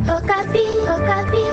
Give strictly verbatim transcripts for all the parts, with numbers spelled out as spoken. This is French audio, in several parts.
Okapi, Okapi.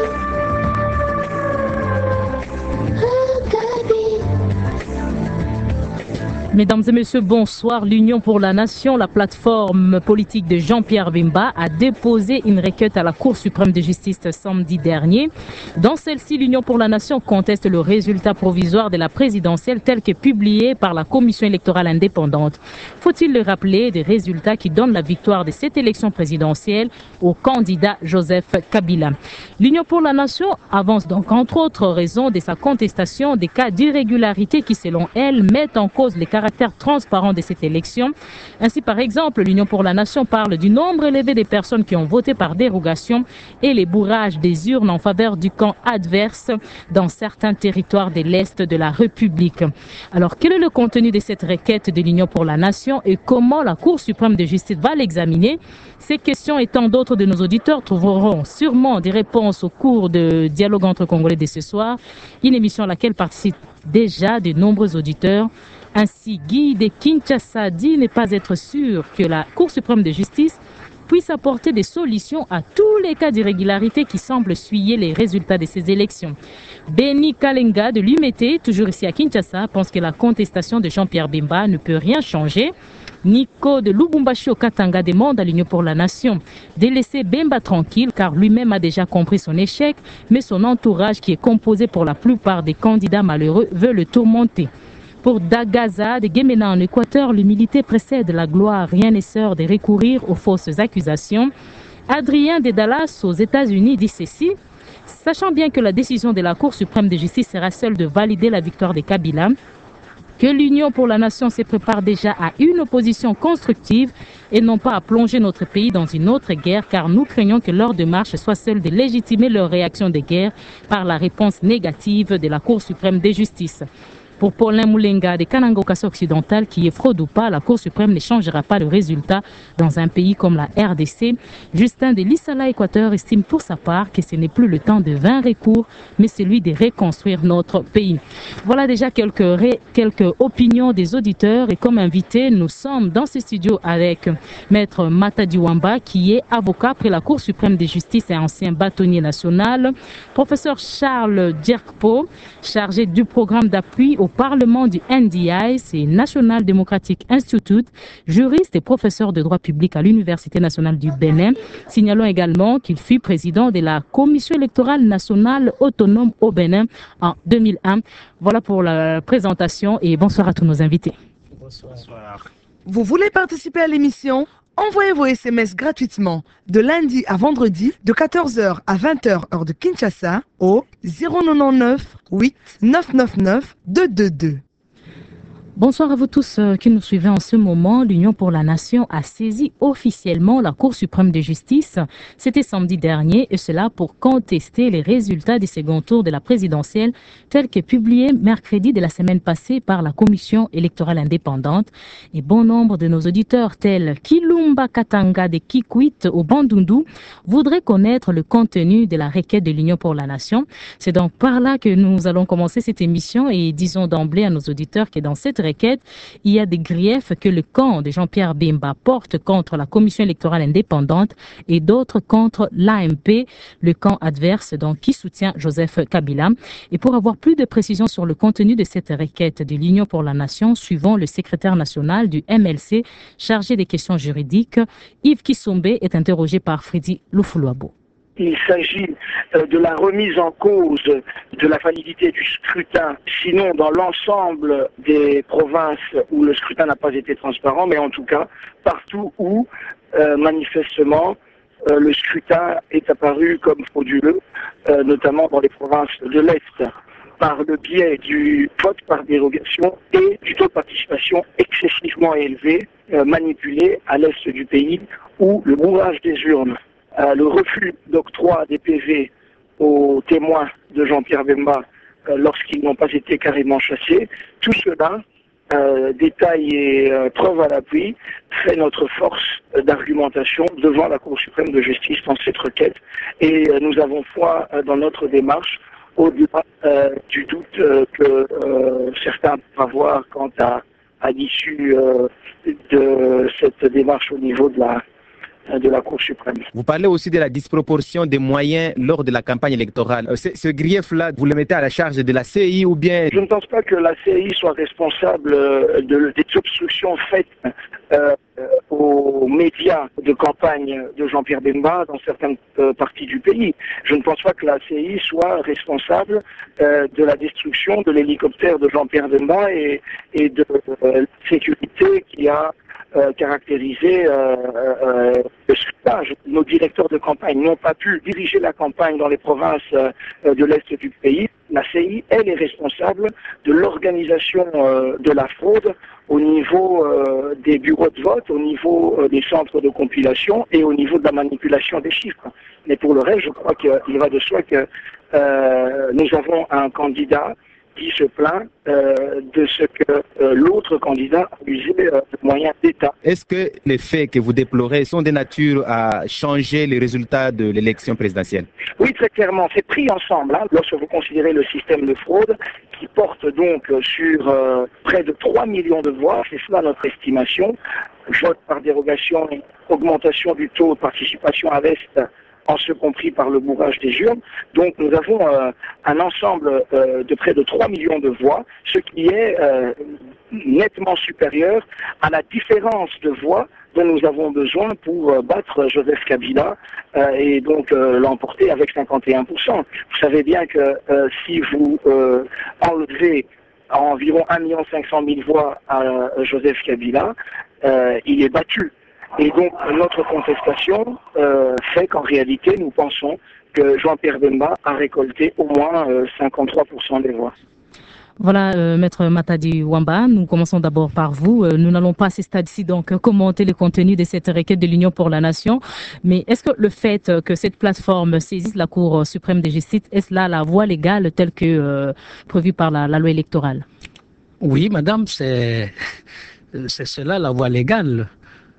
Mesdames et messieurs, bonsoir. L'Union pour la Nation, la plateforme politique de Jean-Pierre Bemba, a déposé une requête à la Cour suprême de justice samedi dernier. Dans celle-ci, l'Union pour la Nation conteste le résultat provisoire de la présidentielle tel que publié par la Commission électorale indépendante. Faut-il le rappeler, des résultats qui donnent la victoire de cette élection présidentielle au candidat Joseph Kabila. L'Union pour la Nation avance donc, entre autres raisons, de sa contestation des cas d'irrégularité qui, selon elle, mettent en cause les caractère transparent de cette élection. Ainsi, par exemple, l'Union pour la Nation parle du nombre élevé des personnes qui ont voté par dérogation et les bourrages des urnes en faveur du camp adverse dans certains territoires de l'Est de la République. Alors, quel est le contenu de cette requête de l'Union pour la Nation et comment la Cour suprême de justice va l'examiner? Ces questions et tant d'autres de nos auditeurs trouveront sûrement des réponses au cours de Dialogue entre Congolais de ce soir, une émission à laquelle participent déjà de nombreux auditeurs. Ainsi, Guy de Kinshasa dit ne pas être sûr que la Cour suprême de justice puisse apporter des solutions à tous les cas d'irrégularité qui semblent suyer les résultats de ces élections. Benny Kalenga de l'U M T, toujours ici à Kinshasa, pense que la contestation de Jean-Pierre Bemba ne peut rien changer. Nico de Lubumbashi au Katanga demande à l'Union pour la Nation de laisser Bemba tranquille car lui-même a déjà compris son échec, mais son entourage qui est composé pour la plupart des candidats malheureux veut le tourmenter. Pour Dagaza de Guémena en Équateur, l'humilité précède la gloire. Rien n'est sûr de recourir aux fausses accusations. Adrien de Dallas aux États-Unis dit ceci: sachant bien que la décision de la Cour suprême de justice sera celle de valider la victoire de Kabila, que l'Union pour la Nation se prépare déjà à une opposition constructive et non pas à plonger notre pays dans une autre guerre, car nous craignons que leur démarche soit celle de légitimer leur réaction de guerre par la réponse négative de la Cour suprême de justice. Pour Paulin Moulenga de Kananga-Okasso occidental, qui est fraude ou pas, la Cour suprême ne changera pas le résultat dans un pays comme la R D C. Justin de l'Issala Équateur estime pour sa part que ce n'est plus le temps de vingt recours, mais celui de reconstruire notre pays. Voilà déjà quelques, ré, quelques opinions des auditeurs et comme invité, nous sommes dans ce studio avec Maître Matadi Wamba, qui est avocat près la Cour suprême de justice et ancien bâtonnier national. Professeur Charles Dierkpo, chargé du programme d'appui au Parlement du N D I, c'est National Democratic Institute, juriste et professeur de droit public à l'Université nationale du Bénin. Signalons également qu'il fut président de la Commission électorale nationale autonome au Bénin en deux mille un. Voilà pour la présentation et bonsoir à tous nos invités. Bonsoir. Vous voulez participer à l'émission? Envoyez vos S M S gratuitement de lundi à vendredi de quatorze heures à vingt heures heure de Kinshasa au zéro neuf huit neuf neuf neuf deux deux deux. Bonsoir à vous tous qui nous suivez en ce moment. L'Union pour la Nation a saisi officiellement la Cour suprême de justice. C'était samedi dernier et cela pour contester les résultats du second tour de la présidentielle tel que publié mercredi de la semaine passée par la Commission électorale indépendante. Et bon nombre de nos auditeurs tels Kilumba Katanga de Kikwit au Bandundu voudraient connaître le contenu de la requête de l'Union pour la Nation. C'est donc par là que nous allons commencer cette émission et disons d'emblée à nos auditeurs que dans cette requête, il y a des griefs que le camp de Jean-Pierre Bemba porte contre la Commission électorale indépendante et d'autres contre l'A M P, le camp adverse donc qui soutient Joseph Kabila. Et pour avoir plus de précisions sur le contenu de cette requête de l'Union pour la Nation, suivant le secrétaire national du M L C chargé des questions juridiques, Yves Kisombe est interrogé par Freddy Loufoulouabo. Il s'agit de la remise en cause de la validité du scrutin, sinon dans l'ensemble des provinces où le scrutin n'a pas été transparent, mais en tout cas partout où, euh, manifestement, euh, le scrutin est apparu comme frauduleux, euh, notamment dans les provinces de l'Est, par le biais du vote par dérogation et du taux de participation excessivement élevé, euh, manipulé à l'Est du pays, où le bourrage des urnes, Euh, le refus d'octroi des P V aux témoins de Jean-Pierre Bemba euh, lorsqu'ils n'ont pas été carrément chassés, tout cela, euh, détail et euh, preuve à l'appui, fait notre force euh, d'argumentation devant la Cour suprême de justice dans cette requête. Et euh, nous avons foi euh, dans notre démarche, au-delà euh, du doute euh, que euh, certains peuvent avoir quant à, à l'issue euh, de cette démarche au niveau de la de la Cour suprême. Vous parlez aussi de la disproportion des moyens lors de la campagne électorale. Ce, ce grief-là, vous le mettez à la charge de la C I ou bien... Je ne pense pas que la C I soit responsable de, des obstructions faites euh, aux médias de campagne de Jean-Pierre Bemba dans certaines euh, parties du pays. Je ne pense pas que la C I soit responsable euh, de la destruction de l'hélicoptère de Jean-Pierre Bemba et, et de euh, la sécurité qui a euh, caractérisé euh, euh, le scrutin. Nos directeurs de campagne n'ont pas pu diriger la campagne dans les provinces euh, de l'Est du pays. La C I, elle, est responsable de l'organisation euh, de la fraude au niveau euh, des bureaux de vote, au niveau euh, des centres de compilation et au niveau de la manipulation des chiffres. Mais pour le reste, je crois qu'il va de soi que euh, nous avons un candidat qui se plaint euh, de ce que euh, l'autre candidat a usé euh, de moyens d'État. Est-ce que les faits que vous déplorez sont de nature à changer les résultats de l'élection présidentielle? Oui, très clairement. C'est pris ensemble. Hein, lorsque vous considérez le système de fraude qui porte donc sur euh, près de trois millions de voix, c'est cela notre estimation. Vote par dérogation, augmentation du taux de participation à l'Est, en ce compris par le bourrage des urnes. Donc nous avons euh, un ensemble euh, de près de trois millions de voix, ce qui est euh, nettement supérieur à la différence de voix dont nous avons besoin pour euh, battre Joseph Kabila euh, et donc euh, l'emporter avec cinquante et un pour cent. Vous savez bien que euh, si vous euh, enlevez à environ un million cinq cent mille voix à euh, Joseph Kabila, euh, il est battu. Et donc, notre contestation euh, fait qu'en réalité, nous pensons que Jean-Pierre Bemba a récolté au moins euh, cinquante-trois pour cent des voix. Voilà, euh, Maître Matadi Wamba, nous commençons d'abord par vous. Euh, nous n'allons pas à ce stade-ci donc commenter le contenu de cette requête de l'Union pour la Nation, mais est-ce que le fait que cette plateforme saisisse la Cour suprême de justice, est-ce là la voie légale telle que euh, prévue par la, la loi électorale? Oui, madame, c'est c'est cela la voie légale.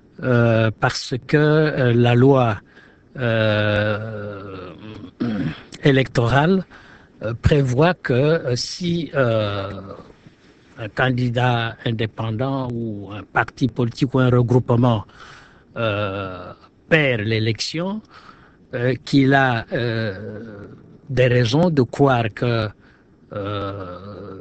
Euh, parce que euh, la loi euh, électorale euh, prévoit que euh, si euh, un candidat indépendant ou un parti politique ou un regroupement euh, perd l'élection, euh, qu'il a euh, des raisons de croire que euh,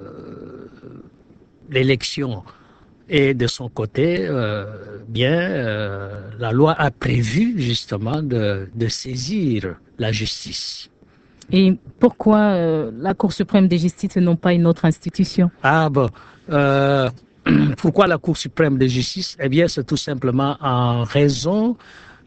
l'élection et de son côté, euh, bien, euh, la loi a prévu justement de, de saisir la justice. Et pourquoi euh, la Cour suprême de justice et non pas une autre institution? Ah bon, euh, pourquoi la Cour suprême de justice? Eh bien, c'est tout simplement en raison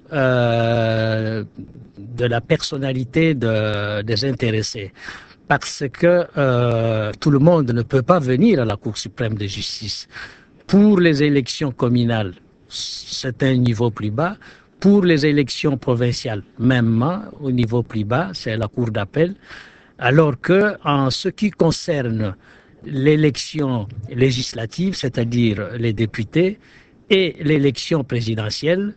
euh, de la personnalité de, des intéressés. Parce que euh, tout le monde ne peut pas venir à la Cour suprême de justice. Pour les élections communales, c'est un niveau plus bas. Pour les élections provinciales, mêmement, au niveau plus bas, c'est la Cour d'appel. Alors que, en ce qui concerne l'élection législative, c'est-à-dire les députés, et l'élection présidentielle,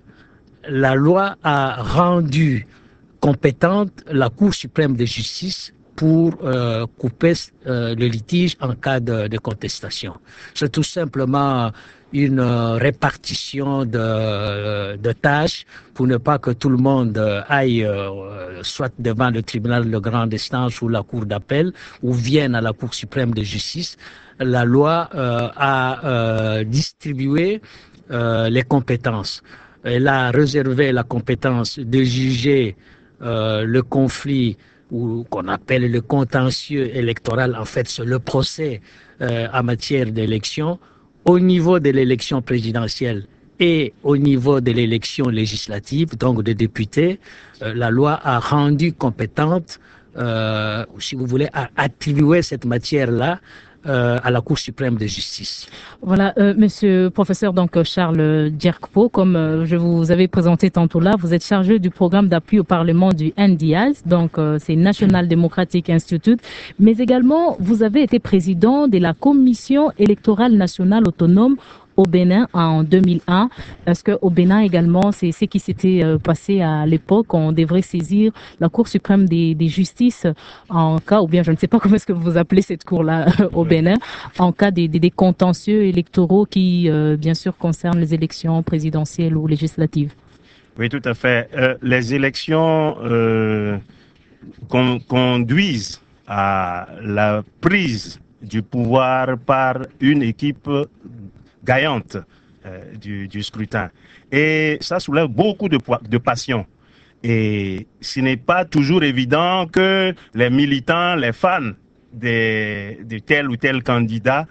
la loi a rendu compétente la Cour suprême de justice pour euh, couper euh, le litige en cas de, de contestation. C'est tout simplement une euh, répartition de, euh, de tâches pour ne pas que tout le monde aille euh, soit devant le tribunal de grande instance ou la cour d'appel ou vienne à la Cour suprême de justice. La loi euh, a euh, distribué euh, les compétences. Elle a réservé la compétence de juger euh, le conflit ou qu'on appelle le contentieux électoral, en fait, c'est le procès euh, en matière d'élection, au niveau de l'élection présidentielle et au niveau de l'élection législative, donc des députés, euh, la loi a rendu compétente, euh, si vous voulez, à attribuer cette matière-là Euh, à la Cour suprême de justice. Voilà, euh, monsieur professeur donc Charles Djerkpo, comme euh, je vous avais présenté tantôt là, vous êtes chargé du programme d'appui au Parlement du N D I A S, donc euh, c'est National Democratic Institute, mais également vous avez été président de la Commission électorale nationale autonome au Bénin en deux mille un. Est-ce que au Bénin également, c'est ce qui s'était euh, passé à l'époque, on devrait saisir la Cour suprême des, des justices en cas, ou bien je ne sais pas comment est-ce que vous appelez cette cour-là au Bénin, en cas des, des, des contentieux électoraux qui, euh, bien sûr, concernent les élections présidentielles ou législatives? Oui, tout à fait. Euh, les élections euh, con conduisent à la prise du pouvoir par une équipe gagnante euh, du, du scrutin. Et ça soulève beaucoup de, de passion. Et ce n'est pas toujours évident que les militants, les fans de, de tel ou tel candidat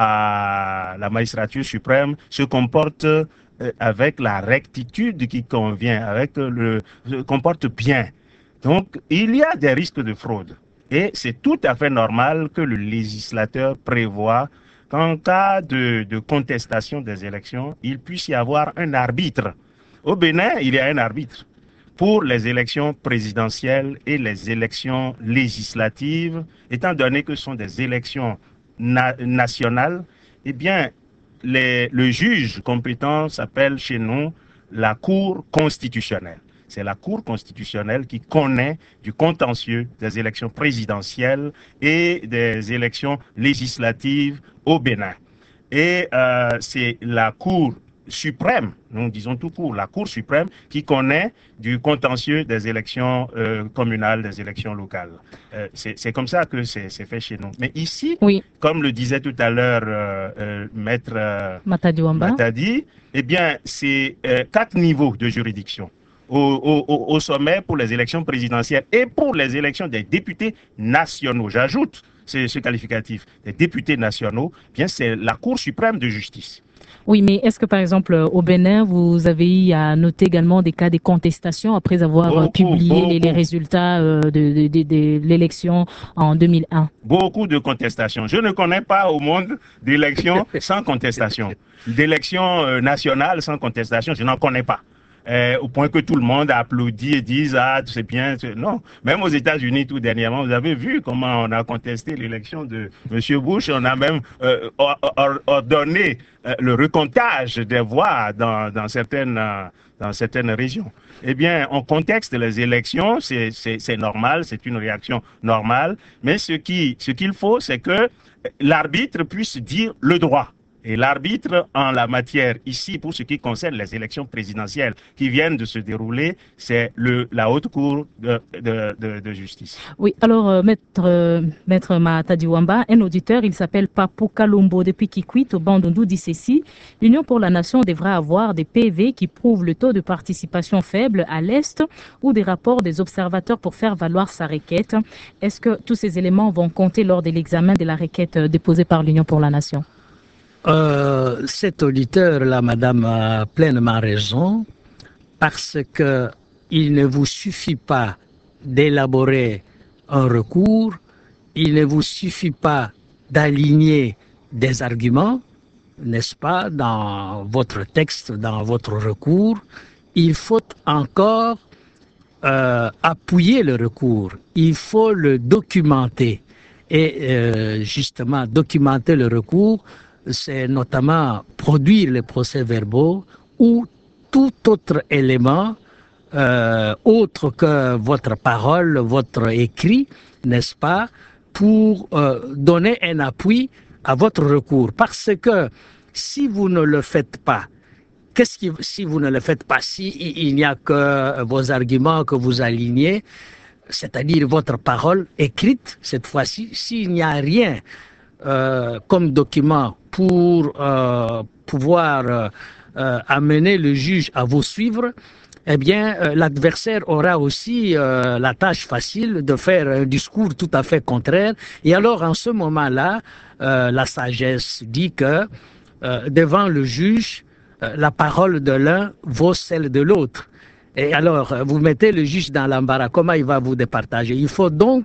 à la magistrature suprême se comportent avec la rectitude qui convient, avec le, se comportent bien. Donc, il y a des risques de fraude. Et c'est tout à fait normal que le législateur prévoit qu'en cas de, de contestation des élections, il puisse y avoir un arbitre. Au Bénin, il y a un arbitre pour les élections présidentielles et les élections législatives, étant donné que ce sont des élections na nationales, eh bien, les, le juge compétent s'appelle chez nous la Cour constitutionnelle. C'est la Cour constitutionnelle qui connaît du contentieux des élections présidentielles et des élections législatives au Bénin. Et euh, c'est la Cour suprême, nous disons tout court, la Cour suprême qui connaît du contentieux des élections euh, communales, des élections locales. Euh, c'est comme ça que c'est fait chez nous. Mais ici, oui, comme le disait tout à l'heure euh, euh, Maître euh, Matadi Wamba, Matadi, eh bien, c'est euh, quatre niveaux de juridiction. Au, au, au sommet pour les élections présidentielles et pour les élections des députés nationaux. J'ajoute ce, ce qualificatif, des députés nationaux, eh bien c'est la Cour suprême de justice. Oui, mais est-ce que par exemple au Bénin, vous avez eu à noter également des cas de contestation après avoir beaucoup, publié beaucoup. Les, les résultats euh, de, de, de, de l'élection en deux mille un? Beaucoup de contestations. Je ne connais pas au monde d'élections sans contestation. D'élections euh, nationales sans contestation, je n'en connais pas. Euh, au point que tout le monde applaudit et dit « Ah, c'est bien ». Non, même aux États-Unis tout dernièrement, vous avez vu comment on a contesté l'élection de M. Bush. On a même euh, ordonné euh, le recomptage des voix dans, dans, certaines, euh, dans certaines régions. Eh bien, on contexte les élections, c'est normal, c'est une réaction normale, mais ce qu'il ce qu'il faut, c'est que l'arbitre puisse dire le droit. Et l'arbitre en la matière, ici, pour ce qui concerne les élections présidentielles qui viennent de se dérouler, c'est la Haute Cour de, de, de, de justice. Oui, alors, euh, maître, euh, maître Matadi Wamba, un auditeur, il s'appelle Papou Kalombo depuis Kikwit, au Bandundu, dit ceci: l'Union pour la Nation devrait avoir des P V qui prouvent le taux de participation faible à l'Est ou des rapports des observateurs pour faire valoir sa requête. Est-ce que tous ces éléments vont compter lors de l'examen de la requête déposée par l'Union pour la Nation? Euh, cet auditeur-là, madame, a pleinement raison, parce que il ne vous suffit pas d'élaborer un recours, il ne vous suffit pas d'aligner des arguments, n'est-ce pas, dans votre texte, dans votre recours. Il faut encore euh, appuyer le recours, il faut le documenter. Et euh, justement, documenter le recours, c'est notamment produire les procès-verbaux ou tout autre élément euh, autre que votre parole, votre écrit, n'est-ce pas, pour euh, donner un appui à votre recours. Parce que si vous ne le faites pas, qu'est-ce qui, si vous ne le faites pas, si il n'y a que vos arguments que vous alignez, c'est-à-dire votre parole écrite, cette fois-ci, s'il n'y a rien euh, comme document pour euh, pouvoir euh, euh, amener le juge à vous suivre, eh bien, euh, l'adversaire aura aussi euh, la tâche facile de faire un discours tout à fait contraire. Et alors, en ce moment-là, euh, la sagesse dit que euh, devant le juge, euh, la parole de l'un vaut celle de l'autre. Et alors, vous mettez le juge dans l'embarras, comment il va vous départager? Il faut donc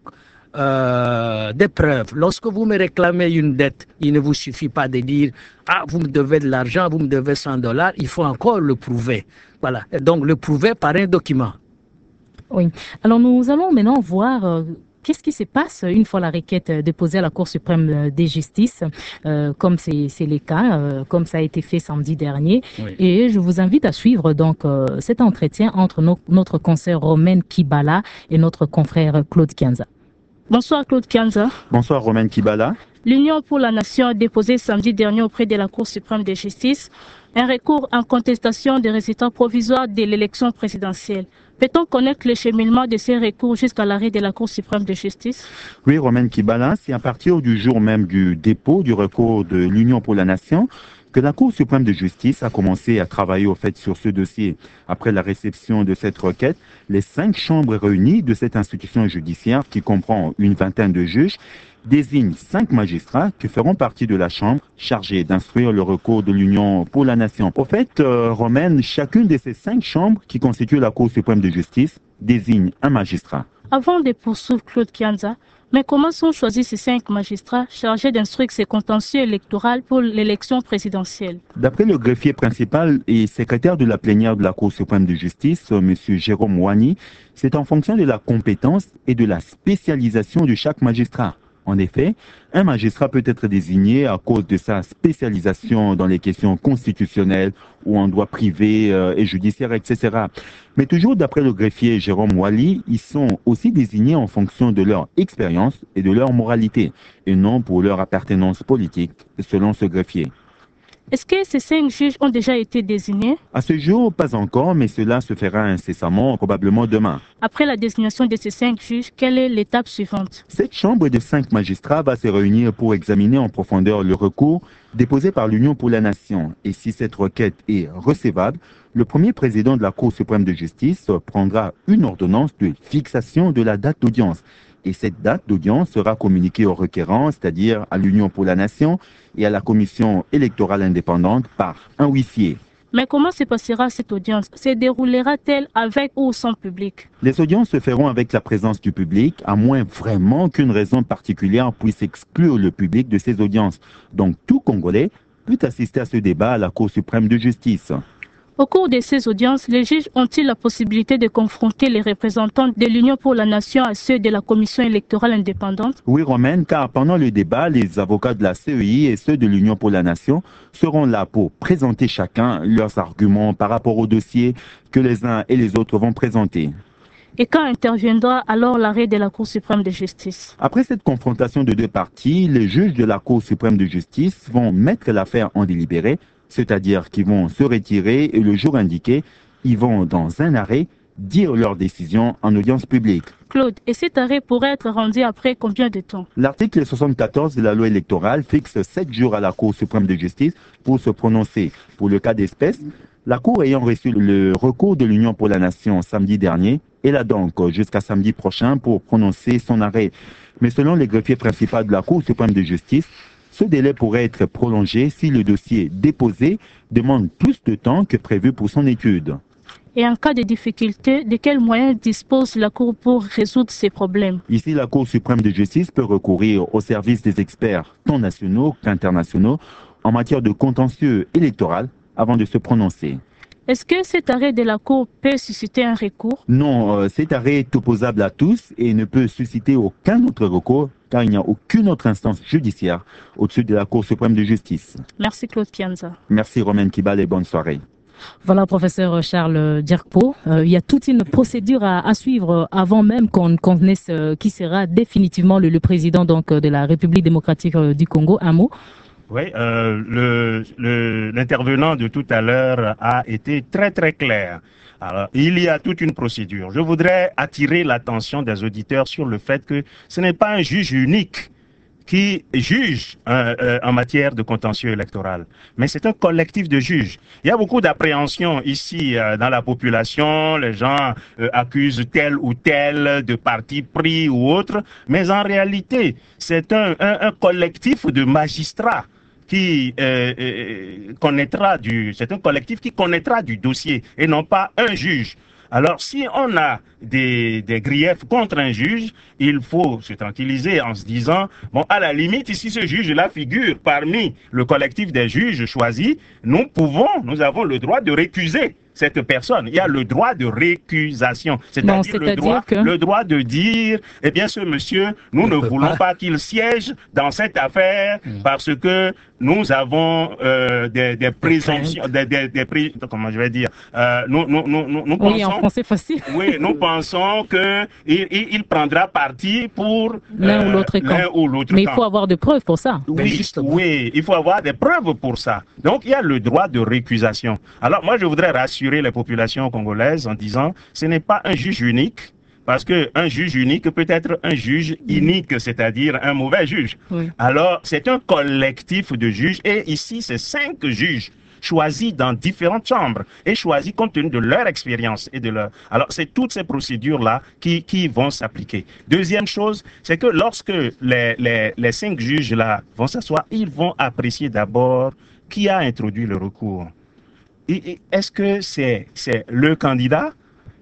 Euh, des preuves. Lorsque vous me réclamez une dette, il ne vous suffit pas de dire « Ah, vous me devez de l'argent, vous me devez cent dollars », il faut encore le prouver. Voilà. Et donc, le prouver par un document. Oui. Alors, nous allons maintenant voir euh, qu'est-ce qui se passe une fois la requête déposée à la Cour suprême de justice, euh, comme c'est le cas, euh, comme ça a été fait samedi dernier. Oui. Et je vous invite à suivre donc euh, cet entretien entre no notre consoeur Romaine Kibala et notre confrère Claude Kianza. Bonsoir Claude Kianza. Bonsoir Romaine Kibala. L'Union pour la Nation a déposé samedi dernier auprès de la Cour suprême de justice un recours en contestation des résultats provisoires de l'élection présidentielle. Peut-on connaître le cheminement de ces recours jusqu'à l'arrêt de la Cour suprême de justice? Oui, Romaine Kibala, c'est à partir du jour même du dépôt du recours de l'Union pour la Nation que la Cour suprême de justice a commencé à travailler au fait sur ce dossier. Après la réception de cette requête, les cinq chambres réunies de cette institution judiciaire, qui comprend une vingtaine de juges, désignent cinq magistrats qui feront partie de la chambre chargée d'instruire le recours de l'Union pour la Nation. Au fait, euh, Romaine, chacune de ces cinq chambres qui constituent la Cour suprême de justice désigne un magistrat. Avant de poursuivre Claude Kianza, mais comment sont choisis ces cinq magistrats chargés d'instruire ces contentieux électoraux pour l'élection présidentielle? D'après le greffier principal et secrétaire de la plénière de la Cour suprême de justice, M. Jérôme Wani, c'est en fonction de la compétence et de la spécialisation de chaque magistrat. En effet, un magistrat peut être désigné à cause de sa spécialisation dans les questions constitutionnelles ou en droit privé euh, et judiciaire, et cetera. Mais toujours d'après le greffier Jérôme Wali, ils sont aussi désignés en fonction de leur expérience et de leur moralité, et non pour leur appartenance politique, selon ce greffier. Est-ce que ces cinq juges ont déjà été désignés? À ce jour, pas encore, mais cela se fera incessamment, probablement demain. Après la désignation de ces cinq juges, quelle est l'étape suivante? Cette chambre de cinq magistrats va se réunir pour examiner en profondeur le recours déposé par l'Union pour la Nation. Et si cette requête est recevable, le premier président de la Cour suprême de justice prendra une ordonnance de fixation de la date d'audience. Et cette date d'audience sera communiquée aux requérants, c'est-à-dire à l'Union pour la Nation et à la Commission électorale indépendante par un huissier. Mais comment se passera cette audience? Se déroulera-t-elle avec ou sans public? Les audiences se feront avec la présence du public, à moins vraiment qu'une raison particulière puisse exclure le public de ces audiences. Donc tout Congolais peut assister à ce débat à la Cour suprême de justice. Au cours de ces audiences, les juges ont-ils la possibilité de confronter les représentants de l'Union pour la Nation à ceux de la Commission électorale indépendante? Oui, Romaine, car pendant le débat, les avocats de la C E I et ceux de l'Union pour la Nation seront là pour présenter chacun leurs arguments par rapport au dossier que les uns et les autres vont présenter. Et quand interviendra alors l'arrêt de la Cour suprême de justice? Après cette confrontation de deux parties, les juges de la Cour suprême de justice vont mettre l'affaire en délibéré, c'est-à-dire qu'ils vont se retirer et le jour indiqué, ils vont dans un arrêt dire leur décision en audience publique. Claude, et cet arrêt pourrait être rendu après combien de temps? L'article soixante-quatorze de la loi électorale fixe sept jours à la Cour suprême de justice pour se prononcer. Pour le cas d'espèce, la Cour ayant reçu le recours de l'Union pour la Nation samedi dernier, elle a donc jusqu'à samedi prochain pour prononcer son arrêt. Mais selon le greffier principal de la Cour suprême de justice, ce délai pourrait être prolongé si le dossier déposé demande plus de temps que prévu pour son étude. Et en cas de difficulté, de quels moyens dispose la Cour pour résoudre ces problèmes? Ici, la Cour suprême de justice peut recourir au service des experts, tant nationaux qu'internationaux, en matière de contentieux électoral avant de se prononcer. Est-ce que cet arrêt de la Cour peut susciter un recours? Non, euh, cet arrêt est opposable à tous et ne peut susciter aucun autre recours car il n'y a aucune autre instance judiciaire au-dessus de la Cour suprême de justice. Merci Claude Kianza. Merci Romaine Kibal et bonne soirée. Voilà, professeur Charles Dierkpo. Euh, il y a toute une procédure à, à suivre avant même qu'on connaisse euh, qui sera définitivement le, le président donc, de la République démocratique euh, du Congo. Un mot? Oui, euh, le, le, l'intervenant de tout à l'heure a été très très clair. Alors, il y a toute une procédure. Je voudrais attirer l'attention des auditeurs sur le fait que ce n'est pas un juge unique qui juge euh, euh, en matière de contentieux électoral, mais c'est un collectif de juges. Il y a beaucoup d'appréhension ici euh, dans la population, les gens euh, accusent tel ou tel de parti pris ou autre, mais en réalité, c'est un, un, un collectif de magistrats qui euh, euh, connaîtra du, c'est un collectif qui connaîtra du dossier et non pas un juge. Alors, si on a des, des griefs contre un juge, il faut se tranquilliser en se disant, bon, à la limite, si ce juge-là figure parmi le collectif des juges choisis, nous pouvons, nous avons le droit de récuser cette personne. Il y a le droit de récusation, c'est-à-dire le, droit, que... le droit de dire, eh bien, ce monsieur, nous ne, ne voulons pas, pas qu'il siège dans cette affaire mmh. parce que nous avons euh, des, des présomptions, des, des, des, des, comment je vais dire, euh, nous, nous, nous, nous, nous oui, pensons, en français facile. Oui, nous pensons que il, il, il prendra parti pour l'un euh, ou l'autre camp. Ou l'autre Mais camp. il faut avoir des preuves pour ça. Oui, oui, il faut avoir des preuves pour ça. Donc, il y a le droit de récusation. Alors, moi, je voudrais rassurer les populations congolaises en disant, ce n'est pas un juge unique. Parce qu'un juge unique peut être un juge inique, c'est-à-dire un mauvais juge. Oui. Alors, c'est un collectif de juges, et ici, c'est cinq juges choisis dans différentes chambres, et choisis compte tenu de leur expérience et de leur... Alors, c'est toutes ces procédures-là qui, qui vont s'appliquer. Deuxième chose, c'est que lorsque les, les, les cinq juges-là vont s'asseoir, ils vont apprécier d'abord qui a introduit le recours. Est-ce que c'est c'est le candidat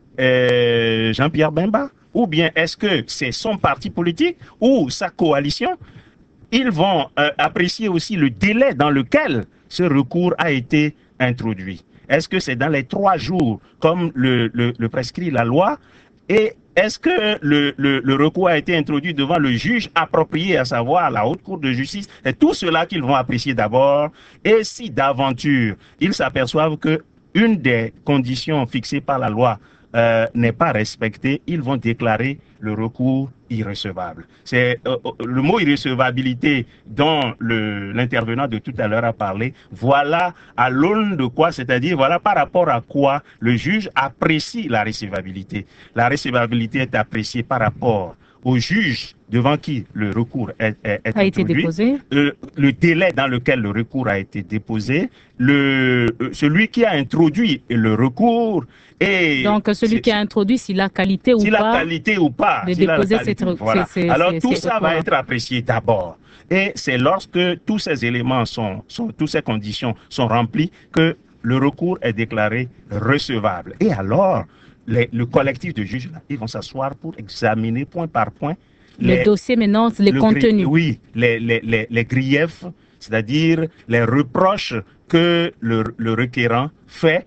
Euh, Jean-Pierre Bemba, ou bien est-ce que c'est son parti politique ou sa coalition? Ils vont euh, apprécier aussi le délai dans lequel ce recours a été introduit. Est-ce que c'est dans les trois jours, comme le, le, le prescrit la loi? Et est-ce que le, le, le recours a été introduit devant le juge approprié, à savoir la Haute Cour de justice? C'est tout cela qu'ils vont apprécier d'abord. Et si d'aventure, ils s'aperçoivent que une des conditions fixées par la loi Euh, n'est pas respecté, ils vont déclarer le recours irrecevable. C'est euh, le mot irrecevabilité dont l'intervenant de tout à l'heure a parlé. Voilà à l'aune de quoi, c'est-à-dire voilà par rapport à quoi le juge apprécie la recevabilité. La recevabilité est appréciée par rapport au juge devant qui le recours est, est, est a été déposé, euh, le délai dans lequel le recours a été déposé, le, euh, celui qui a introduit le recours et... Donc celui qui a introduit, s'il la qualité ou si pas... la qualité ou pas. De si déposer la cette recours. Voilà. Alors tout ça va être apprécié d'abord. Et c'est lorsque tous ces éléments sont, sont, toutes ces conditions sont remplies que le recours est déclaré recevable. Et alors, les, le collectif de juges, là, ils vont s'asseoir pour examiner point par point le dossier maintenant, les contenus. Oui, les, les, les, les griefs, c'est-à-dire les reproches que le, le requérant fait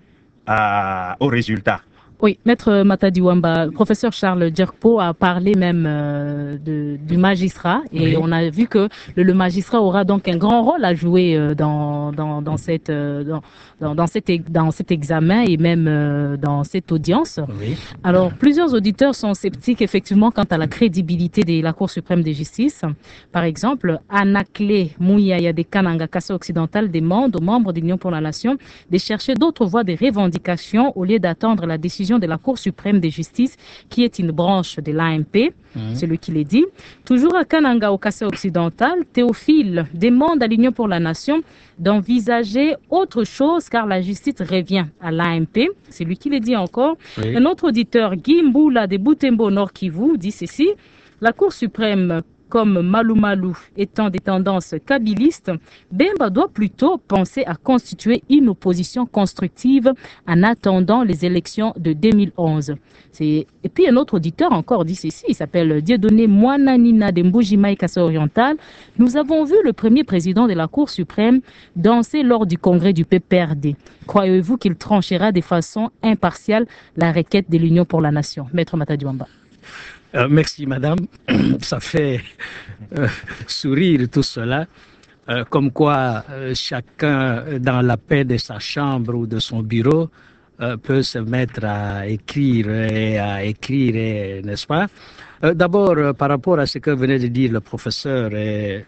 à, au résultat. Oui, Maître Matadi Wamba, le professeur Charles Djerpo a parlé même euh, de, du magistrat et oui. On a vu que le, le magistrat aura donc un grand rôle à jouer euh, dans, dans, dans, cette, euh, dans, dans, dans, cet, dans cet examen et même euh, dans cette audience. Oui. Alors, plusieurs auditeurs sont sceptiques effectivement quant à la crédibilité de la Cour suprême de justice. Par exemple, Anakle Mouyaya de Kananga Kassa Occidental demande aux membres de l'Union pour la Nation de chercher d'autres voies de revendication au lieu d'attendre la décision de la Cour suprême de justice, qui est une branche de l'A M P, mmh. C'est lui qui l'a dit. Toujours à Kananga, au Kassa occidental, Théophile demande à l'Union pour la Nation d'envisager autre chose, car la justice revient à l'A M P. C'est lui qui l'a dit encore. Oui. Un autre auditeur, Guy Mboula de Butembo Nord Kivu, dit ceci: la Cour suprême, comme Malou Malou étant des tendances kabylistes, Bemba doit plutôt penser à constituer une opposition constructive en attendant les élections de deux mille onze. Et puis un autre auditeur encore dit ceci, il s'appelle Dieudonné Mouananina de Mbujimaï Kassa Oriental. Nous avons vu le premier président de la Cour suprême danser lors du congrès du P P R D. Croyez-vous qu'il tranchera de façon impartiale la requête de l'Union pour la Nation? Maître Matadi Wamba. Euh, merci madame, ça fait euh, sourire tout cela, euh, comme quoi euh, chacun dans la paix de sa chambre ou de son bureau euh, peut se mettre à écrire et à écrire, n'est-ce pas? euh, D'abord, euh, par rapport à ce que venait de dire le professeur et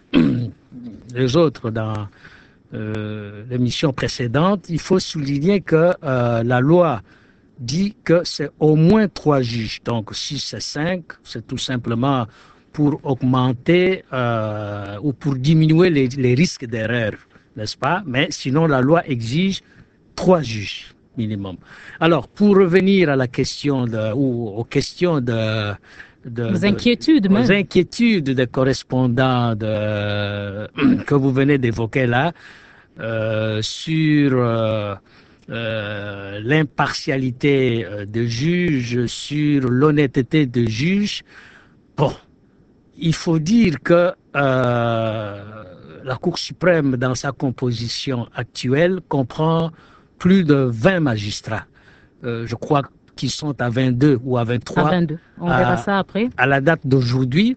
les autres dans euh, l'émission précédente, il faut souligner que euh, la loi dit que c'est au moins trois juges. Donc, si c'est cinq, c'est tout simplement pour augmenter euh, ou pour diminuer les, les risques d'erreur, n'est-ce pas? Mais sinon, la loi exige trois juges minimum. Alors, pour revenir à la question de, ou aux questions de... de aux inquiétudes, de, aux inquiétudes des correspondants de, que vous venez d'évoquer là, euh, sur... Euh, Euh, l'impartialité euh, de juge, sur l'honnêteté de juge. Bon, il faut dire que euh, la Cour suprême, dans sa composition actuelle, comprend plus de vingt magistrats. euh, je crois qu'ils sont à vingt-deux ou à vingt-trois. À vingt-deux. On à, verra ça après. À la date d'aujourd'hui,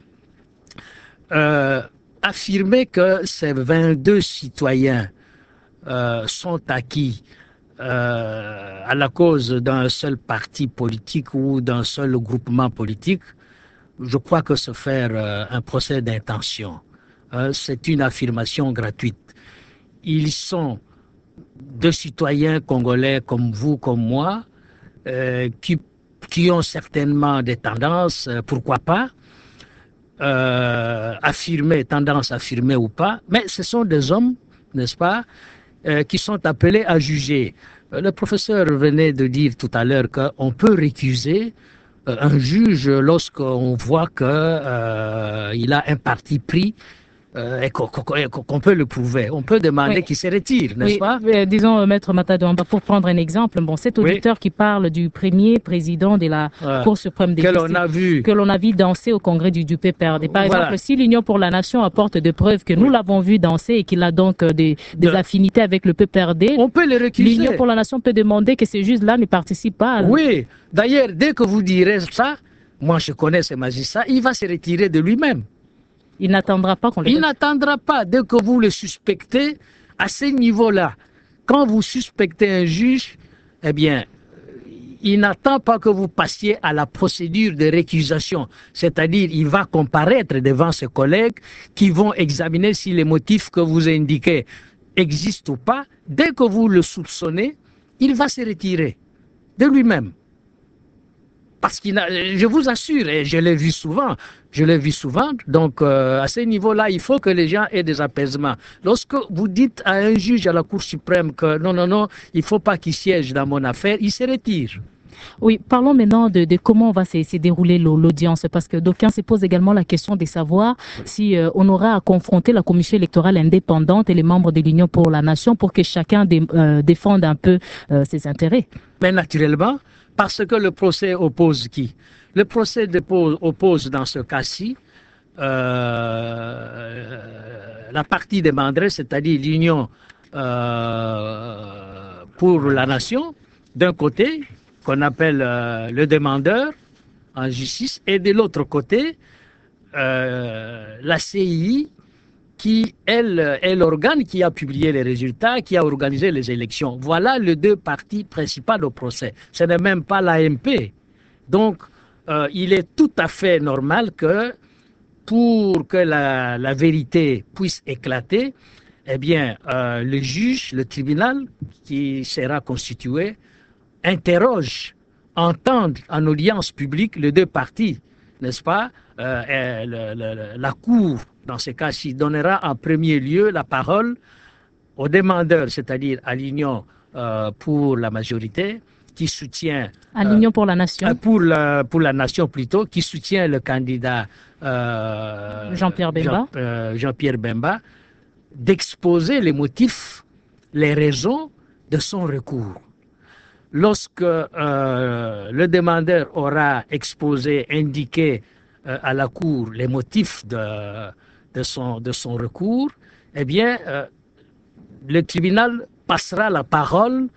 euh, affirmer que ces vingt-deux citoyens euh, sont acquis euh, à la cause d'un seul parti politique ou d'un seul groupement politique, je crois que se faire euh, un procès d'intention, euh, c'est une affirmation gratuite. Ils sont deux citoyens congolais comme vous, comme moi, euh, qui, qui ont certainement des tendances, euh, pourquoi pas, euh, affirmées, tendances affirmées ou pas, mais ce sont des hommes, n'est-ce pas, euh, qui sont appelés à juger. Euh, le professeur venait de dire tout à l'heure qu'on peut récuser euh, un juge lorsqu'on voit qu'il euh, a un parti pris Euh, et qu'on, qu'on peut le prouver. On peut demander oui. qu'il se retire, n'est-ce oui. pas? euh, Disons, Maître Matadouamba, pour prendre un exemple, bon, cet auditeur oui. qui parle du premier président de la ouais. Cour suprême des justices, que l'on a vu, que l'on a vu danser au congrès du, du P P R D. Par voilà. exemple, si l'Union pour la Nation apporte des preuves que nous oui. l'avons vu danser et qu'il a donc euh, des, des de... affinités avec le P P R D, on peut le récuser. L'Union pour la Nation peut demander que ces juges-là ne participent pas. À... Oui, d'ailleurs, dès que vous direz ça, moi je connais ce magistrat, il va se retirer de lui-même. Il n'attendra pas qu'on le... Il n'attendra pas dès que vous le suspectez à ce niveau-là. Quand vous suspectez un juge, eh bien, il n'attend pas que vous passiez à la procédure de récusation. C'est-à-dire, il va comparaître devant ses collègues qui vont examiner si les motifs que vous indiquez existent ou pas. Dès que vous le soupçonnez, il va se retirer de lui-même. Parce qu'il a, je vous assure, et je l'ai vu souvent, je l'ai vu souvent, donc euh, à ce niveau-là, il faut que les gens aient des apaisements. Lorsque vous dites à un juge à la Cour suprême que non, non, non, il ne faut pas qu'il siège dans mon affaire, il se retire. Oui, parlons maintenant de, de comment va se, se dérouler l'audience, parce que d'aucuns se posent également la question de savoir si euh, on aura à confronter la commission électorale indépendante et les membres de l'Union pour la Nation pour que chacun dé, euh, défende un peu euh, ses intérêts. Mais naturellement, parce que le procès oppose qui? Le procès dépose, oppose dans ce cas-ci euh, la partie demanderée, c'est-à-dire l'Union euh, pour la Nation, d'un côté, qu'on appelle euh, le demandeur en justice, et de l'autre côté, euh, la C I I, qui elle, est l'organe qui a publié les résultats, qui a organisé les élections. Voilà les deux parties principales au procès. Ce n'est même pas l'A M P. Donc, euh, il est tout à fait normal que pour que la, la vérité puisse éclater, eh bien, euh, le juge, le tribunal qui sera constitué, interroge, entende en audience publique les deux parties, n'est-ce pas? Euh, le, le, la Cour, dans ce cas-ci, donnera en premier lieu la parole au demandeur, c'est-à-dire à l'Union euh, pour la majorité, qui soutient... À l'Union euh, pour la Nation. Pour la, pour la Nation plutôt, qui soutient le candidat euh, Jean-Pierre Bemba. Jean, euh, Jean-Pierre Bemba, d'exposer les motifs, les raisons de son recours. Lorsque euh, le demandeur aura exposé, indiqué euh, à la Cour les motifs de, de, son, de son recours, eh bien, euh, le tribunal passera la parole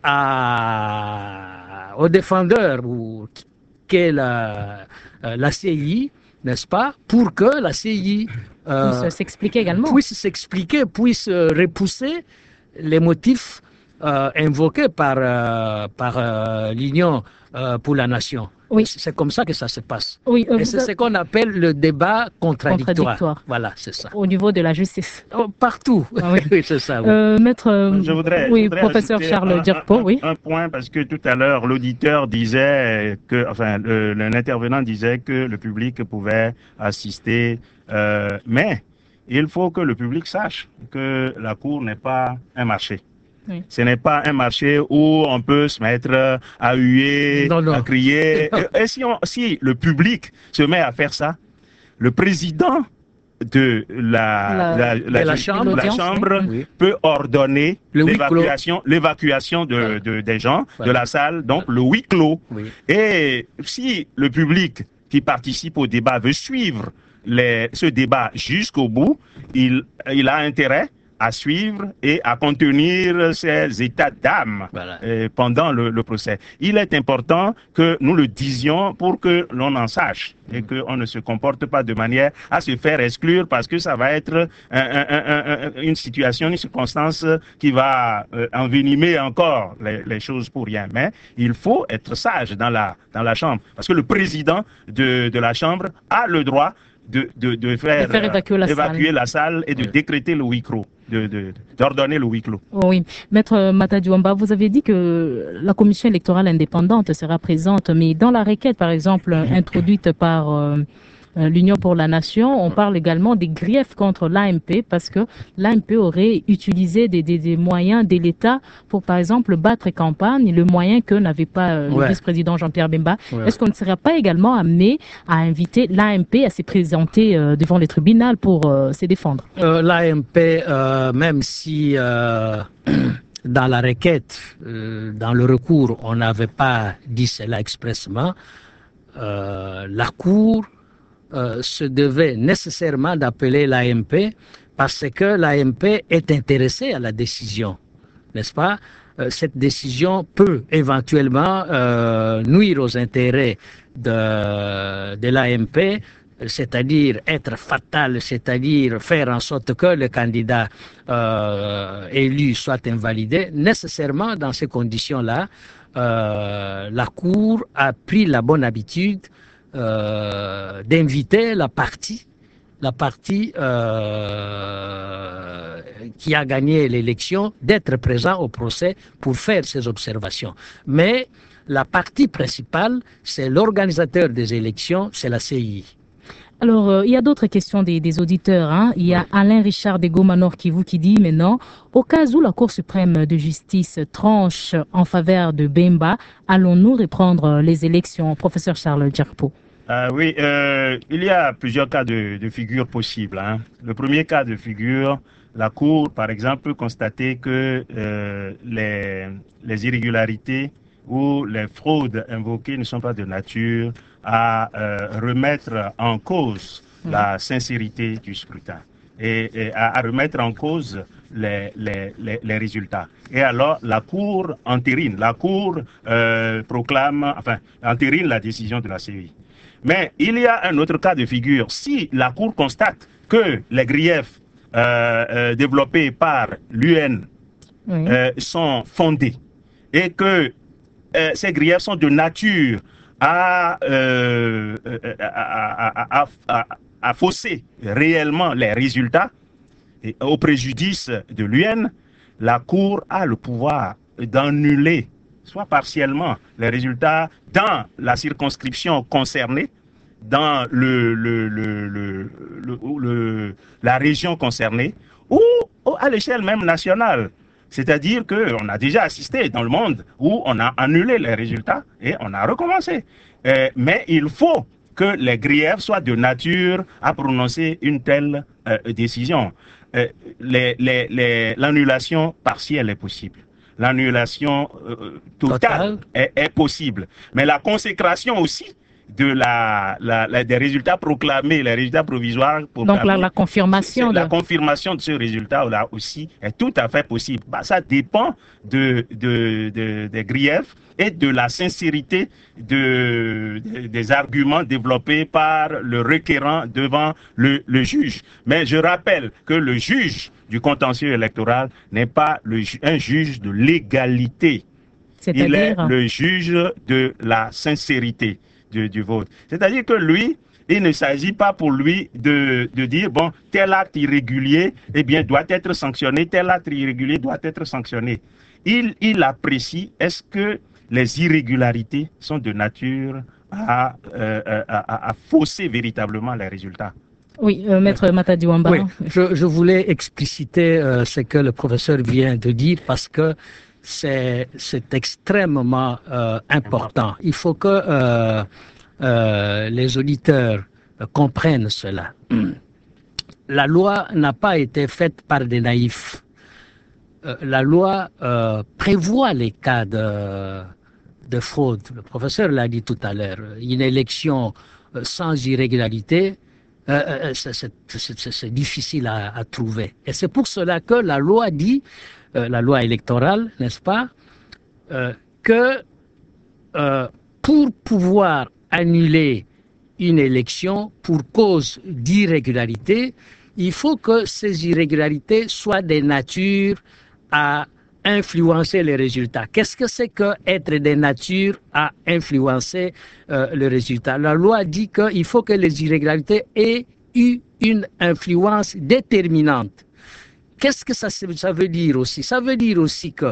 à, au défendeur, ou, qui est la, la C I I, n'est-ce pas, pour que la C I I euh, puisse s'expliquer également. Puisse s'expliquer, puisse repousser les motifs Euh, invoqué par, euh, par euh, l'Union euh, pour la Nation. Oui. C'est comme ça que ça se passe. Oui, euh, Et c'est ce qu'on appelle le débat contradictoire. contradictoire. Voilà, c'est ça. Au niveau de la justice. Oh, partout. Ah, oui. Oui, c'est ça. Oui. Euh, maître, je voudrais, oui, je voudrais professeur Charles un, Dirkpo, un, oui. Un point, parce que tout à l'heure, l'auditeur disait que, enfin, l'intervenant disait que le public pouvait assister, euh, mais il faut que le public sache que la Cour n'est pas un marché. Oui. Ce n'est pas un marché où on peut se mettre à huer, non, non. à crier. Et, et si, on, si le public se met à faire ça, le président de la, la, la, la, la chambre, la chambre oui. peut ordonner l'évacuation, l'évacuation de, de, des gens voilà. de la salle, donc le huis clos. Oui. Et si le public qui participe au débat veut suivre les, ce débat jusqu'au bout, il, il a intérêt à suivre et à contenir ces états d'âme Voilà. euh, pendant le, le procès. Il est important que nous le disions pour que l'on en sache et qu'on ne se comporte pas de manière à se faire exclure parce que ça va être un, un, un, un, une situation, une circonstance qui va euh, envenimer encore les, les choses pour rien. Mais il faut être sage dans la, dans la Chambre parce que le président de, de la Chambre a le droit de, de, de faire, de faire évacuer, la, évacuer salle. la salle et de oui. décréter le huis clos, de, de, d'ordonner le huis clos. Oui. Maître Matadiouamba, vous avez dit que la commission électorale indépendante sera présente, mais dans la requête, par exemple, introduite par euh, l'Union pour la Nation, on parle également des griefs contre l'A M P parce que l'A M P aurait utilisé des, des, des moyens de l'État pour, par exemple, battre campagne, le moyen que n'avait pas euh, ouais. le vice-président Jean-Pierre Bemba. Ouais. Est-ce qu'on ne serait pas également amené à inviter l'A M P à se présenter euh, devant les tribunaux pour euh, se défendre? euh, L'A M P, euh, même si euh, dans la requête, euh, dans le recours, on n'avait pas dit cela expressément, euh, la Cour Euh, se devait nécessairement d'appeler l'A M P parce que l'A M P est intéressée à la décision, n'est-ce pas? Euh, cette décision peut éventuellement euh, nuire aux intérêts de, de l'A M P, c'est-à-dire être fatale, c'est-à-dire faire en sorte que le candidat euh, élu soit invalidé. Nécessairement, dans ces conditions-là, euh, la Cour a pris la bonne habitude Euh, d'inviter la partie, la partie euh, qui a gagné l'élection, d'être présent au procès pour faire ses observations. Mais la partie principale, c'est l'organisateur des élections, c'est la C I. Alors, euh, il y a d'autres questions des, des auditeurs. Hein. Il y a Alain Richard de Gomanor qui vous qui dit maintenant, au cas où la Cour suprême de justice tranche en faveur de Bemba, allons-nous reprendre les élections? Professeur Charles Djerpo. Euh, oui, euh, il y a plusieurs cas de, de figure possibles. Hein. Le premier cas de figure, la Cour, par exemple, peut constater que euh, les, les irrégularités ou les fraudes invoquées ne sont pas de nature à euh, remettre en cause mmh. la sincérité du scrutin et, et à, à remettre en cause les, les, les, les résultats. Et alors, la Cour entérine, la Cour euh, proclame, enfin, entérine la décision de la C I. Mais il y a un autre cas de figure. Si la Cour constate que les griefs euh, euh, développés par l'U N oui. euh, sont fondés et que euh, ces griefs sont de nature à, euh, à, à, à, à, à fausser réellement les résultats et au préjudice de l'U N, la Cour a le pouvoir d'annuler soit partiellement les résultats dans la circonscription concernée, dans le, le, le, le, le, le, la région concernée, ou à l'échelle même nationale. C'est-à-dire qu'on a déjà assisté dans le monde où on a annulé les résultats et on a recommencé. Euh, mais il faut que les griefs soient de nature à prononcer une telle euh, décision. Euh, les, les, les, l'annulation partielle est possible. L'annulation euh, totale Total. est, est possible. Mais la consécration aussi de la, la, la, des résultats proclamés, les résultats provisoires proclamés. Donc la, la confirmation. De... La confirmation de ce résultat-là aussi est tout à fait possible. Bah, ça dépend de, de, de, des griefs et de la sincérité de, de, des arguments développés par le requérant devant le, le juge. Mais je rappelle que le juge du contentieux électoral n'est pas le, un juge de l'égalité. Il est le juge de la sincérité du, du vote. C'est-à-dire que lui, il ne s'agit pas pour lui de, de dire, bon, tel acte irrégulier, eh bien, doit être sanctionné, tel acte irrégulier doit être sanctionné. Il, il apprécie, est-ce que les irrégularités sont de nature à, euh, à, à, à fausser véritablement les résultats? Oui, euh, Maître Matadiouamba. Oui, je, je voulais expliciter euh, ce que le professeur vient de dire parce que c'est, c'est extrêmement euh, important. Il faut que euh, euh, les auditeurs euh, comprennent cela. La loi n'a pas été faite par des naïfs. Euh, la loi euh, prévoit les cas de, de fraude. Le professeur l'a dit tout à l'heure. Une élection euh, sans irrégularité euh, c'est difficile à, à trouver. Et c'est pour cela que la loi dit, euh, la loi électorale, n'est-ce pas, euh, que euh, pour pouvoir annuler une élection pour cause d'irrégularité, il faut que ces irrégularités soient de nature à influencer les résultats. Qu'est-ce que c'est que être de nature à influencer euh, le résultat? La loi dit qu'il faut que les irrégularités aient eu une influence déterminante. Qu'est-ce que ça, ça veut dire aussi? Ça veut dire aussi que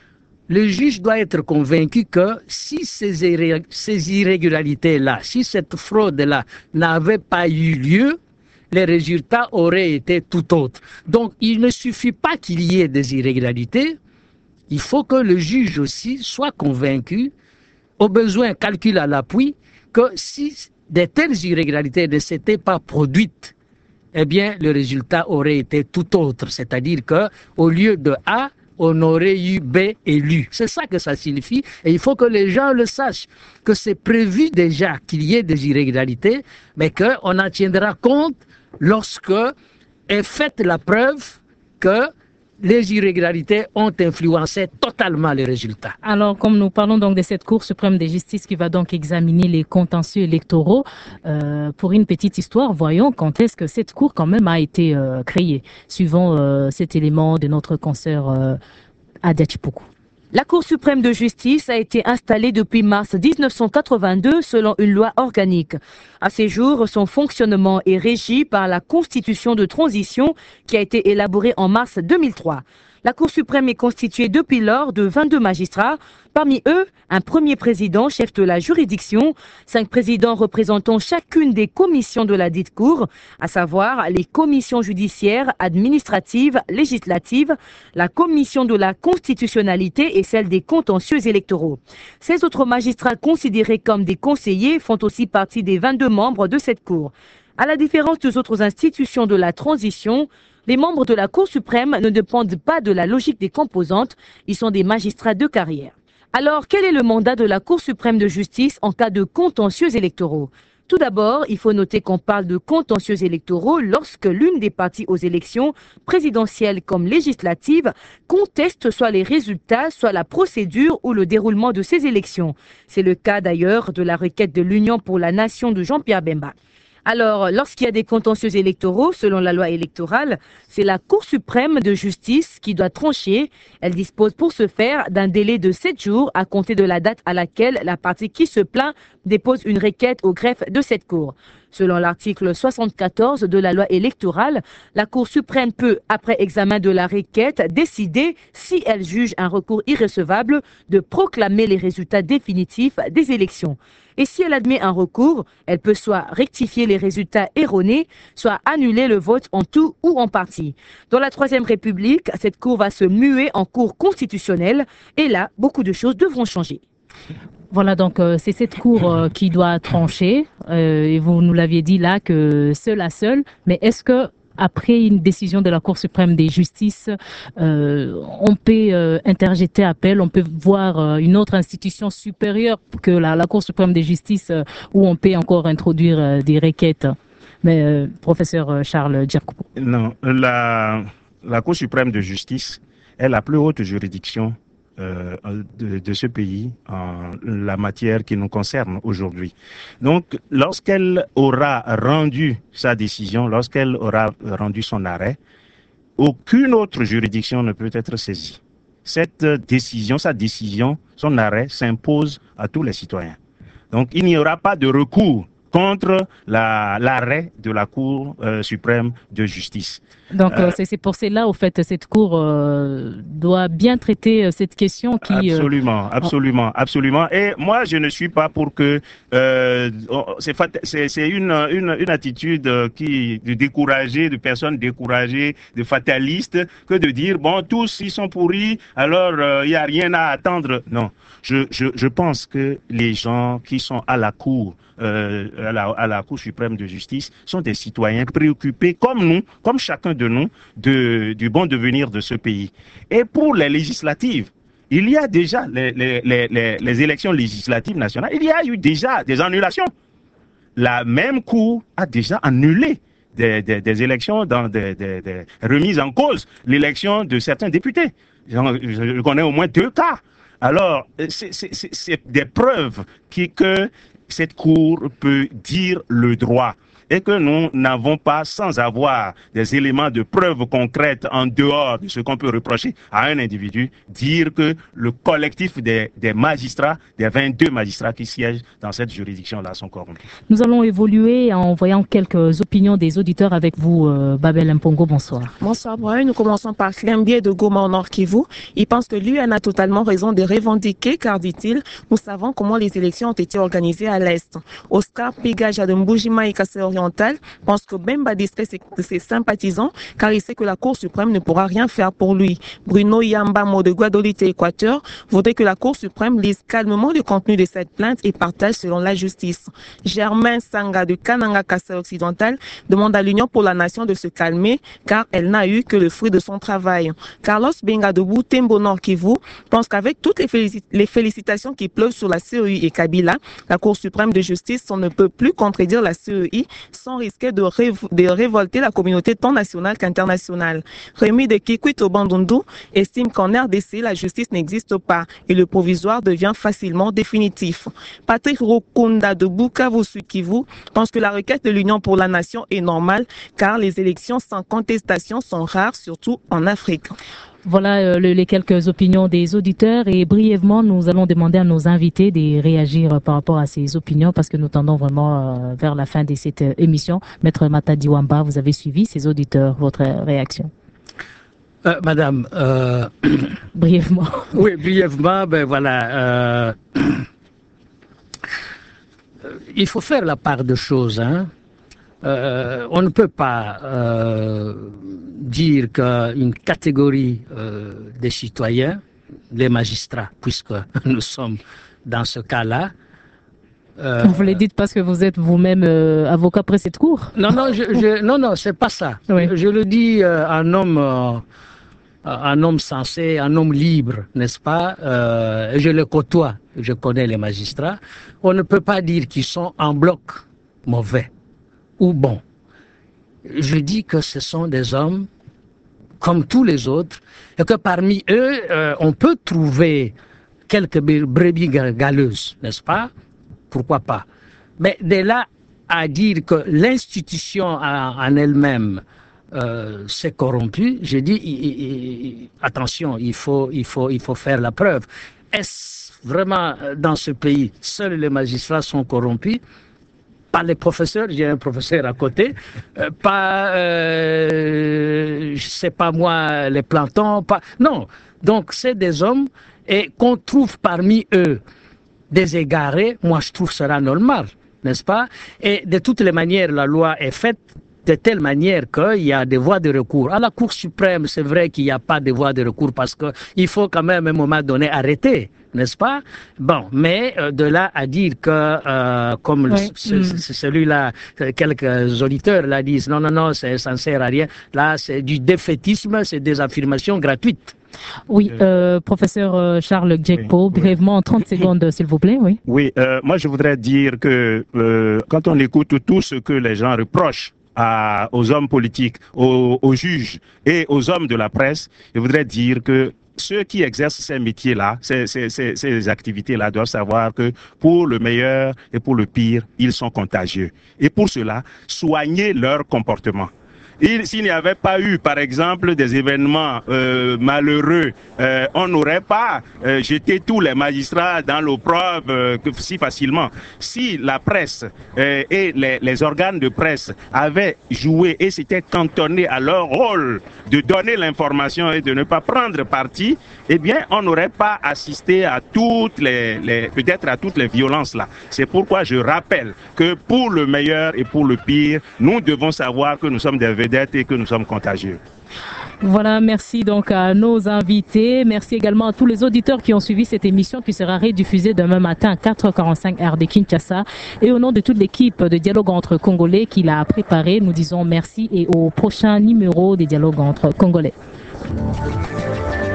le juge doit être convaincu que si ces, irré ces irrégularités-là, si cette fraude-là n'avait pas eu lieu, les résultats auraient été tout autres. Donc, il ne suffit pas qu'il y ait des irrégularités, il faut que le juge aussi soit convaincu, au besoin calcul à l'appui, que si de telles irrégularités ne s'étaient pas produites, eh bien, le résultat aurait été tout autre. C'est-à-dire qu'au lieu de A, on aurait eu B élu. C'est ça que ça signifie. Et il faut que les gens le sachent, que c'est prévu déjà qu'il y ait des irrégularités, mais qu'on en tiendra compte lorsque est faite la preuve que les irrégularités ont influencé totalement les résultats. Alors, comme nous parlons donc de cette Cour suprême de justice qui va donc examiner les contentieux électoraux, euh, pour une petite histoire, voyons quand est-ce que cette Cour quand même a été euh, créée, suivant euh, cet élément de notre consoeur euh, Adia Chipuku. La Cour suprême de justice a été installée depuis mars mille neuf cent quatre-vingt-deux selon une loi organique. À ces jours, son fonctionnement est régi par la Constitution de transition qui a été élaborée en mars deux mille trois. La Cour suprême est constituée depuis lors de vingt-deux magistrats, parmi eux un premier président, chef de la juridiction, cinq présidents représentant chacune des commissions de la dite Cour, à savoir les commissions judiciaires, administratives, législatives, la commission de la constitutionnalité et celle des contentieux électoraux. Ces autres magistrats considérés comme des conseillers font aussi partie des vingt-deux membres de cette Cour. À la différence des autres institutions de la transition, les membres de la Cour suprême ne dépendent pas de la logique des composantes, ils sont des magistrats de carrière. Alors, quel est le mandat de la Cour suprême de justice en cas de contentieux électoraux? Tout d'abord, il faut noter qu'on parle de contentieux électoraux lorsque l'une des parties aux élections, présidentielles comme législatives, conteste soit les résultats, soit la procédure ou le déroulement de ces élections. C'est le cas d'ailleurs de la requête de l'Union pour la nation de Jean-Pierre Bemba. Alors, lorsqu'il y a des contentieux électoraux, selon la loi électorale, c'est la Cour suprême de justice qui doit trancher. Elle dispose pour ce faire d'un délai de sept jours à compter de la date à laquelle la partie qui se plaint dépose une requête au greffe de cette Cour. Selon l'article soixante-quatorze de la loi électorale, la Cour suprême peut, après examen de la requête, décider, si elle juge un recours irrecevable, de proclamer les résultats définitifs des élections. Et si elle admet un recours, elle peut soit rectifier les résultats erronés, soit annuler le vote en tout ou en partie. Dans la Troisième République, cette Cour va se muer en Cour constitutionnelle et là, beaucoup de choses devront changer. Voilà, donc euh, c'est cette Cour euh, qui doit trancher euh, et vous nous l'aviez dit là que seule à seule, mais est-ce que après une décision de la Cour suprême des justices, euh, on peut euh, interjeter appel, on peut voir euh, une autre institution supérieure que la, la Cour suprême des justices euh, où on peut encore introduire euh, des requêtes. Mais euh, professeur Charles Djerkoupou. Non, la, la Cour suprême de justice est la plus haute juridiction euh, de, de ce pays en la matière qui nous concerne aujourd'hui. Donc, lorsqu'elle aura rendu sa décision, lorsqu'elle aura rendu son arrêt, aucune autre juridiction ne peut être saisie. Cette décision, sa décision, son arrêt s'impose à tous les citoyens. Donc, il n'y aura pas de recours contre l'arrêt de la Cour euh, suprême de justice. Donc euh, c'est pour cela, au fait, cette Cour euh, doit bien traiter cette question qui... Absolument, euh... absolument, absolument. Et moi, je ne suis pas pour que... Euh, c'est une, une, une attitude qui de décourager, de personnes découragées, de fatalistes, que de dire, bon, tous, ils sont pourris, alors il euh, n'y a rien à attendre. Non, je, je, je pense que les gens qui sont à la Cour, Euh, à, la, à la Cour suprême de justice sont des citoyens préoccupés comme nous, comme chacun de nous, de, du bon devenir de ce pays. Et pour les législatives, il y a déjà les, les, les, les, les élections législatives nationales, il y a eu déjà des annulations. la même Cour a déjà annulé des, des, des élections, dans des, des, des remises en cause l'élection de certains députés. Je connais au moins deux cas. Alors, c'est des preuves qui, que cette Cour peut dire le droit. Et que nous n'avons pas, sans avoir des éléments de preuve concrètes en dehors de ce qu'on peut reprocher à un individu, dire que le collectif des, des magistrats, des vingt-deux magistrats qui siègent dans cette juridiction-là sont corrompus. Nous allons évoluer en voyant quelques opinions des auditeurs avec vous, euh, Babel Mpongo. Bonsoir. Bonsoir, Brian. Nous commençons par Klembier de Goma au Nord Kivu. Il pense que l'U N a totalement raison de revendiquer, car, dit-il, nous savons comment les élections ont été organisées à l'Est. Oscar Pigaja de Mbujima et Kassé pense que Bemba distrait de ses sympathisants car il sait que la Cour suprême ne pourra rien faire pour lui. Bruno Yambamo de Guadolite, Équateur, voudrait que la Cour suprême lise calmement le contenu de cette plainte et partage selon la justice. Germain Sanga de Kananga Kassai Occidental demande à l'Union pour la Nation de se calmer car elle n'a eu que le fruit de son travail. Carlos Benga de Butembo Nord Kivu pense qu'avec toutes les, félici les félicitations qui pleuvent sur la C E I et Kabila, la Cour suprême de justice on ne peut plus contredire la C E I sans risquer de, rév de révolter la communauté tant nationale qu'internationale. Rémi de Kikwito Bandundu estime qu'en R D C, la justice n'existe pas et le provisoire devient facilement définitif. Patrick Rokunda de Bukavu Kivu pense que la requête de l'Union pour la Nation est normale car les élections sans contestation sont rares, surtout en Afrique. Voilà euh, les quelques opinions des auditeurs et brièvement, nous allons demander à nos invités de réagir par rapport à ces opinions parce que nous tendons vraiment euh, vers la fin de cette euh, émission. Maître Matadi Wamba, vous avez suivi ces auditeurs, votre réaction? euh, Madame, euh... brièvement. Oui, brièvement, ben voilà. Euh... Il faut faire la part de choses, hein. Euh, on ne peut pas euh, dire qu'une catégorie euh, des citoyens, les magistrats, puisque nous sommes dans ce cas-là. Euh, vous le dites parce que vous êtes vous-même euh, avocat près cette cour? Non, non, je, je, non, non, c'est pas ça. Oui. Je le dis euh, un homme, euh, un homme sensé, un homme libre, n'est-ce pas? euh, Je le côtoie, je connais les magistrats. On ne peut pas dire qu'ils sont en bloc mauvais ou bon. Je dis que ce sont des hommes comme tous les autres et que parmi eux, euh, on peut trouver quelques brebis galeuses, n'est-ce pas? Pourquoi pas? Mais de là à dire que l'institution en elle-même euh, s'est corrompue, je dis il, il, attention, il faut, il, faut, il faut faire la preuve. Est-ce vraiment dans ce pays, seuls les magistrats sont corrompus? Pas les professeurs, j'ai un professeur à côté, euh, pas, euh, je sais pas moi, les plantons, pas, non. Donc c'est des hommes et qu'on trouve parmi eux des égarés, moi je trouve cela normal, n'est-ce pas? Et de toutes les manières, la loi est faite de telle manière qu'il y a des voies de recours. À la Cour suprême, c'est vrai qu'il n'y a pas de voies de recours parce qu'il faut quand même à un moment donné arrêter, n'est-ce pas? Bon, mais euh, de là à dire que, euh, comme oui. mmh. celui-là, quelques auditeurs là disent, non, non, non, ça ne sert à rien. Là, c'est du défaitisme, c'est des affirmations gratuites. Oui, euh, professeur Charles Djekpo, oui, brièvement, en trente secondes, s'il vous plaît. Oui, oui euh, moi je voudrais dire que euh, quand on écoute tout ce que les gens reprochent à, aux hommes politiques, aux, aux juges et aux hommes de la presse, je voudrais dire que ceux qui exercent ces métiers-là, ces, ces, ces, ces activités-là, doivent savoir que pour le meilleur et pour le pire, ils sont contagieux. Et pour cela, soignez leur comportement. S'il n'y avait pas eu, par exemple, des événements euh, malheureux, euh, on n'aurait pas euh, jeté tous les magistrats dans l'opprobre euh, si facilement. Si la presse euh, et les, les organes de presse avaient joué et s'étaient cantonnés à leur rôle de donner l'information et de ne pas prendre parti, eh bien, on n'aurait pas assisté à toutes les, les peut-être à toutes les violences là. C'est pourquoi je rappelle que pour le meilleur et pour le pire, nous devons savoir que nous sommes des vedettes et que nous sommes contagieux. Voilà, merci donc à nos invités. Merci également à tous les auditeurs qui ont suivi cette émission qui sera rediffusée demain matin à quatre heures quarante-cinq heure de Kinshasa. Et au nom de toute l'équipe de Dialogue entre Congolais qui l'a préparé, nous disons merci et au prochain numéro des Dialogues entre Congolais.